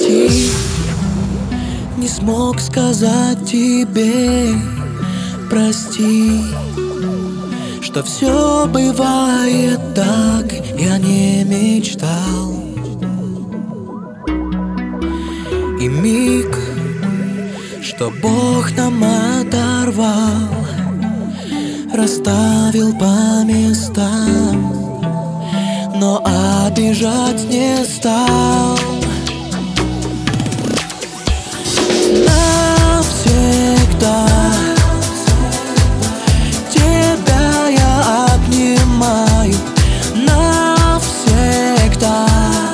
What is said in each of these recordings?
прости, не смог сказать тебе прости, что все бывает так, я не мечтал. И миг, что Бог нам оторвал, расставил по местам, но обижать не стал. Навсегда тебя я обнимаю, навсегда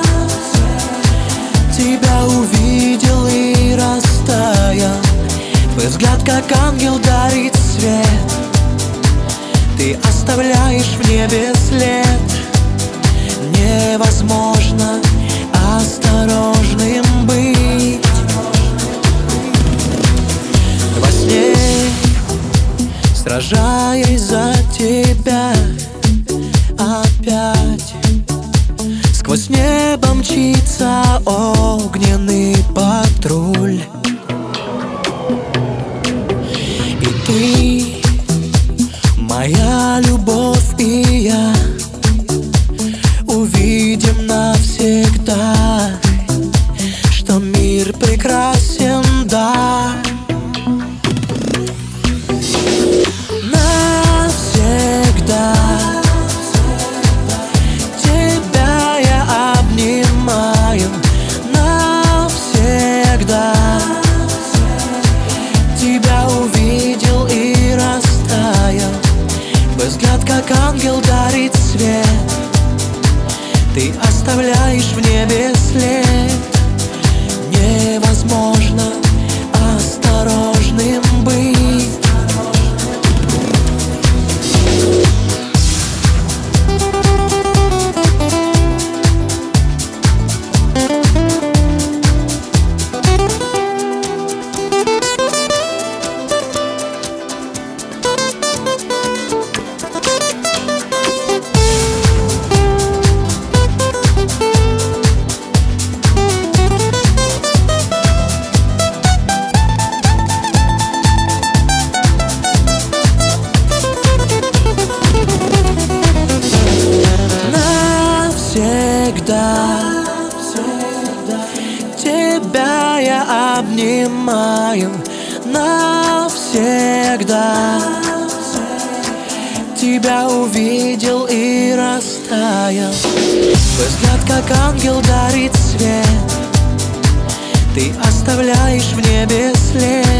тебя увидел и растаял. Твой взгляд, как ангел, дарит свет, ты оставляешь в небе след. Невозможно осторожным быть. Во сне, сражаясь за тебя, опять сквозь небо мчится огненный патруль. И ты, моя любовь, и я увидим навсегда, что мир прекрасен, да. Навсегда тебя я обнимаю, навсегда тебя увидел и растаял. Твой взгляд, как ангел, дарит свет, ты оставляешь в небе след. Невозможно осторожным быть. Тебя я обнимаю, навсегда тебя увидел и растаял. Твой взгляд, как ангел, дарит свет, ты оставляешь в небе след.